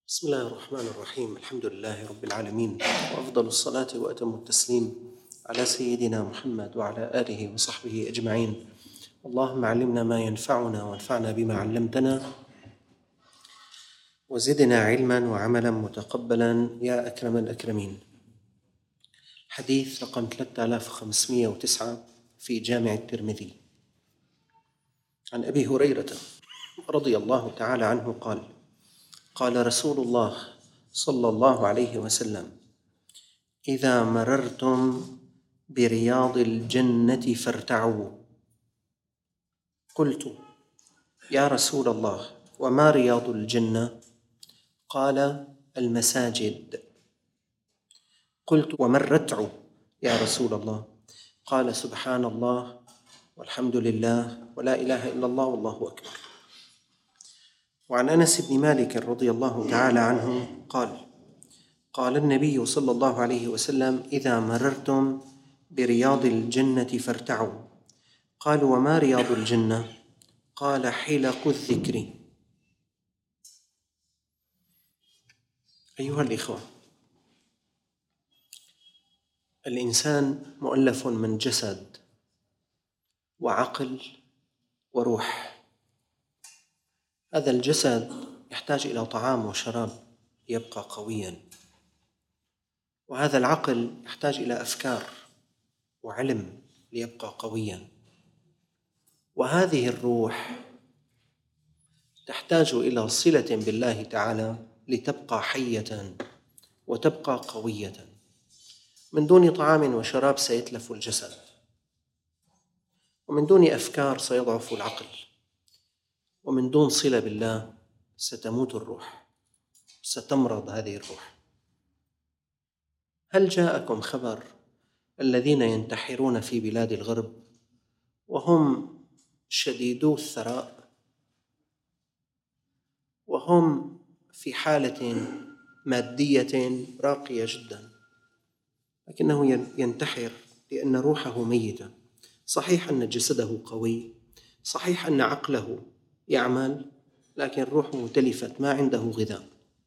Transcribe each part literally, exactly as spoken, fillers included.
بسم الله الرحمن الرحيم. الحمد لله رب العالمين، وأفضل الصلاة وأتم التسليم على سيدنا محمد وعلى آله وصحبه أجمعين. اللهم علمنا ما ينفعنا وانفعنا بما علمتنا وزدنا علما وعملا متقبلا يا أكرم الأكرمين. حديث رقم ثلاثة آلاف وخمسمائة وتسعة في جامع الترمذي عن أبي هريرة رضي الله تعالى عنه قال: قال رسول الله صلى الله عليه وسلم: إذا مررتم برياض الجنة فارتعوا. قلت: يا رسول الله، وما رياض الجنة؟ قال: المساجد. قلت: وما الرتع يا رسول الله؟ قال: سبحان الله والحمد لله ولا إله إلا الله والله أكبر. وعن أنس بن مالك رضي الله تعالى عنه قال: قال النبي صلى الله عليه وسلم: إذا مررتم برياض الجنة فارتعوا. قالوا: وما رياض الجنة؟ قال: حلق الذكر. أيها الإخوة، الإنسان مؤلف من جسد وعقل وروح. هذا الجسد يحتاج إلى طعام وشراب ليبقى قوياً، وهذا العقل يحتاج إلى أفكار وعلم ليبقى قوياً، وهذه الروح تحتاج إلى صلة بالله تعالى لتبقى حية وتبقى قوية. من دون طعام وشراب سيتلف الجسد، ومن دون أفكار سيضعف العقل، ومن دون صلة بالله ستموت الروح، ستمرض هذه الروح. هل جاءكم خبر الذين ينتحرون في بلاد الغرب وهم شديدو الثراء، وهم في حالة مادية راقية جدا، لكنه ينتحر لأن روحه ميتة؟ صحيح أن جسده قوي، صحيح أن عقله يعمل، لكن روحه تلفت، ما عنده غذاء.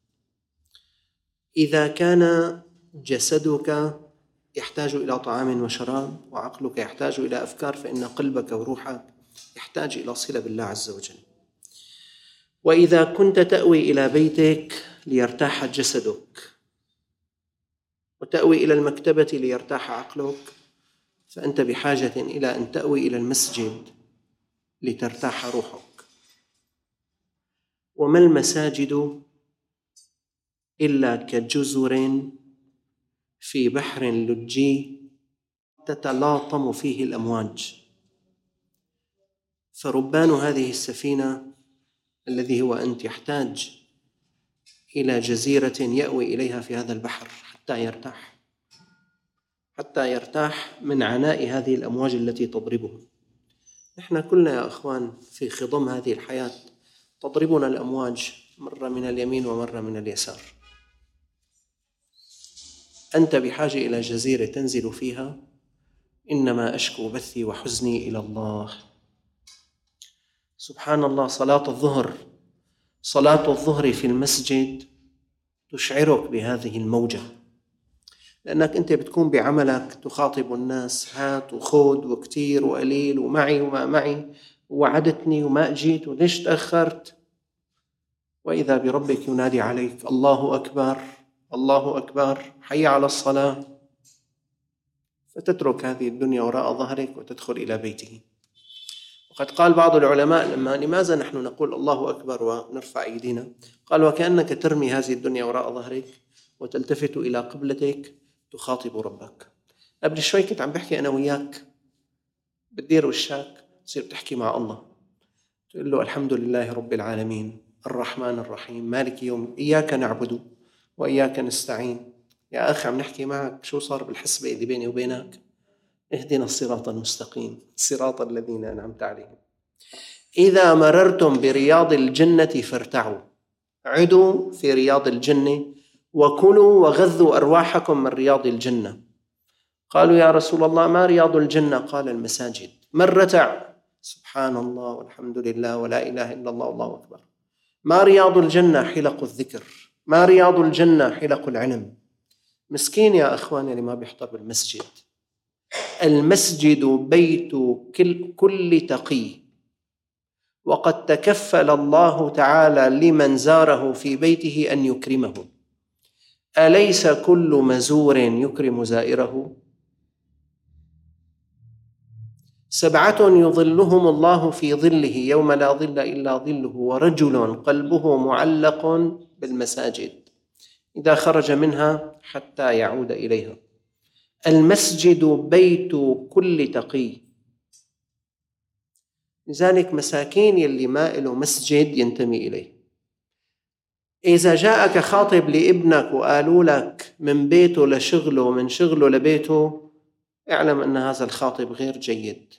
إذا كان جسدك يحتاج إلى طعام وشراب وعقلك يحتاج إلى أفكار، فإن قلبك وروحك يحتاج إلى صلة بالله عز وجل. وإذا كنت تأوي إلى بيتك ليرتاح جسدك، وتأوي إلى المكتبة ليرتاح عقلك، فأنت بحاجة إلى أن تأوي إلى المسجد لترتاح روحك. وما المساجد إلا كجزر في بحر لجي تتلاطم فيه الأمواج. فربان هذه السفينة الذي هو أنت يحتاج إلى جزيرة يأوي إليها في هذا البحر حتى يرتاح، حتى يرتاح من عناء هذه الأمواج التي تضربه. نحن كلنا يا أخوان في خضم هذه الحياة تضربنا الأمواج، مرة من اليمين ومرة من اليسار. أنت بحاجة إلى جزيرة تنزل فيها. إنما أشكو بثي وحزني إلى الله. سبحان الله، صلاة الظهر صلاة الظهر في المسجد تشعرك بهذه الموجة، لأنك أنت بتكون بعملك تخاطب الناس، هات وخود وكتير وقليل ومعي وما معي، ووعدتني وما أجيت وليش تأخرت. وإذا بربك ينادي عليك: الله أكبر الله أكبر، حي على الصلاة. فتترك هذه الدنيا وراء ظهرك وتدخل إلى بيته. وقد قال بعض العلماء: لما لماذا نحن نقول الله أكبر ونرفع أيدينا؟ قال: وكأنك ترمي هذه الدنيا وراء ظهرك وتلتفت إلى قبلتك تخاطب ربك. قبل شوي كنت عم بحكي أنا وياك، بتدير وشاك تصير تحكي مع الله، تقول له: الحمد لله رب العالمين الرحمن الرحيم مالك يوم، إياك نعبد وإياك نستعين. يا أخي عم نحكي معك، شو صار بالحسبة إذا بيني وبينك؟ اهدنا الصراط المستقيم صراط الذين أنعمت عليهم. إذا مررتم برياض الجنة فارتعوا. عدوا في رياض الجنة وكلوا وغذوا أرواحكم من رياض الجنة. قالوا: يا رسول الله، ما رياض الجنة؟ قال: المساجد. ما الرتع؟ سبحان الله والحمد لله ولا إله إلا الله والله أكبر. ما رياض الجنة؟ حلق الذكر. ما رياض الجنة حلق العلم. مسكين يا أخواني اللي ما بيحضر بالمسجد. المسجد بيت كل تقي، وقد تكفل الله تعالى لمن زاره في بيته أن يكرمه. أليس كل مزور يكرم زائره؟ سبعة يظلهم الله في ظله يوم لا ظل إلا ظله، ورجل قلبه معلق بالمساجد إذا خرج منها حتى يعود إليها. المسجد بيت كل تقي. لذلك مساكين يلي ما له مسجد ينتمي إليه. إذا جاءك خاطب لابنك وقالوا لك من بيته لشغله ومن شغله لبيته، اعلم أن هذا الخاطب غير جيد.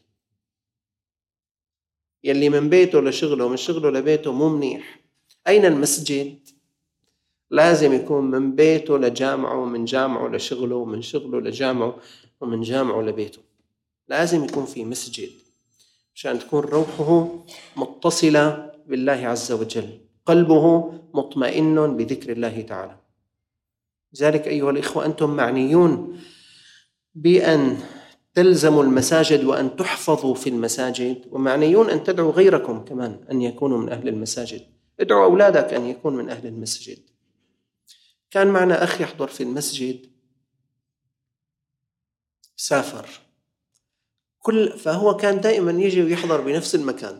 يلي من بيته لشغله ومن شغله لبيته مو منيح. أين المسجد؟ لازم يكون من بيته لجامعه، ومن جامعه لشغله، ومن شغله لجامعه، ومن جامعه لبيته. لازم يكون في مسجد عشان تكون روحه متصلة بالله عز وجل، قلبه مطمئن بذكر الله تعالى. لذلك أيها الإخوة أنتم معنيون بأن تلزموا المساجد وأن تحفظوا في المساجد، ومعنيون أن تدعوا غيركم كمان أن يكونوا من أهل المساجد. ادعوا أولادك أن يكون من أهل المسجد. كان معنا أخ يحضر في المسجد، سافر، كل فهو كان دائما يجي ويحضر بنفس المكان.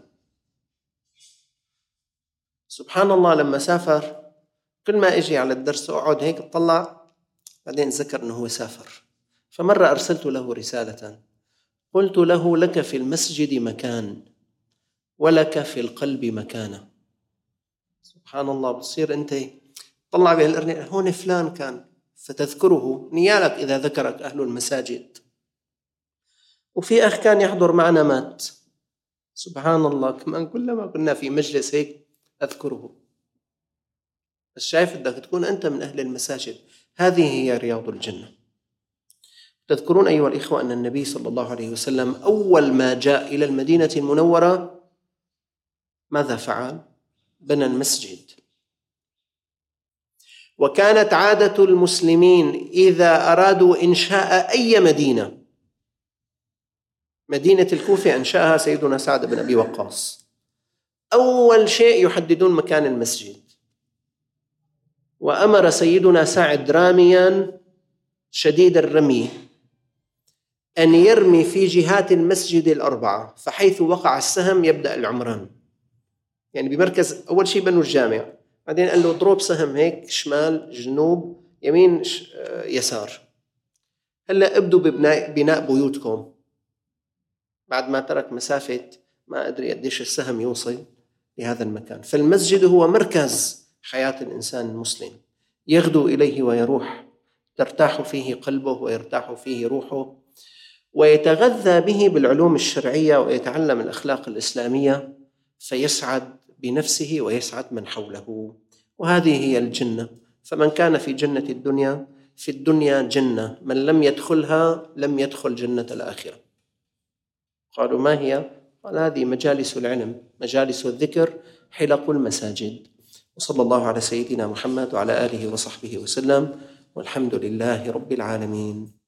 سبحان الله لما سافر كل ما اجي على الدرس اقعد هيك اطلع، بعدين ذكر انه هو سافر. فمرة ارسلت له رسالة قلت له: لك في المسجد مكان ولك في القلب مكانة. سبحان الله، بتصير انت طلع بهالارنب هون فلان كان فتذكره نيالك اذا ذكرك اهل المساجد. وفي اخ كان يحضر معنا مات، سبحان الله، كمان كلما كنا في مجلس هيك اذكره. بس شايف بدك تكون أنت من أهل المساجد. هذه هي رياض الجنة. تذكرون أيها الإخوة أن النبي صلى الله عليه وسلم أول ما جاء إلى المدينة المنورة ماذا فعل؟ بنى المسجد. وكانت عادة المسلمين إذا أرادوا إنشاء أي مدينة، مدينة الكوفة أنشأها سيدنا سعد بن أبي وقاص، أول شيء يحددون مكان المسجد. وأمر سيدنا سعد راميا شديد الرمي أن يرمي في جهات المسجد الأربعة، فحيث وقع السهم يبدأ العمران. يعني بمركز أول شيء بنوا الجامع، بعدين قال له اضرب سهم هيك شمال جنوب يمين يسار. هلأ ابدوا ببناء بناء بيوتكم. بعد ما ترك مسافة ما أدري قديش السهم يوصل لهذا المكان. فالمسجد هو مركز حياة الإنسان المسلم، يغدو إليه ويروح، ترتاح فيه قلبه ويرتاح فيه روحه، ويتغذى به بالعلوم الشرعية ويتعلم الأخلاق الإسلامية، فيسعد بنفسه ويسعد من حوله. وهذه هي الجنة. فمن كان في جنة الدنيا في الدنيا جنة، من لم يدخلها لم يدخل جنة الآخرة. قالوا: ما هي؟ قال: هذه مجالس العلم، مجالس الذكر، حلق المساجد. وصلى الله على سيدنا محمد وعلى آله وصحبه وسلم، والحمد لله رب العالمين.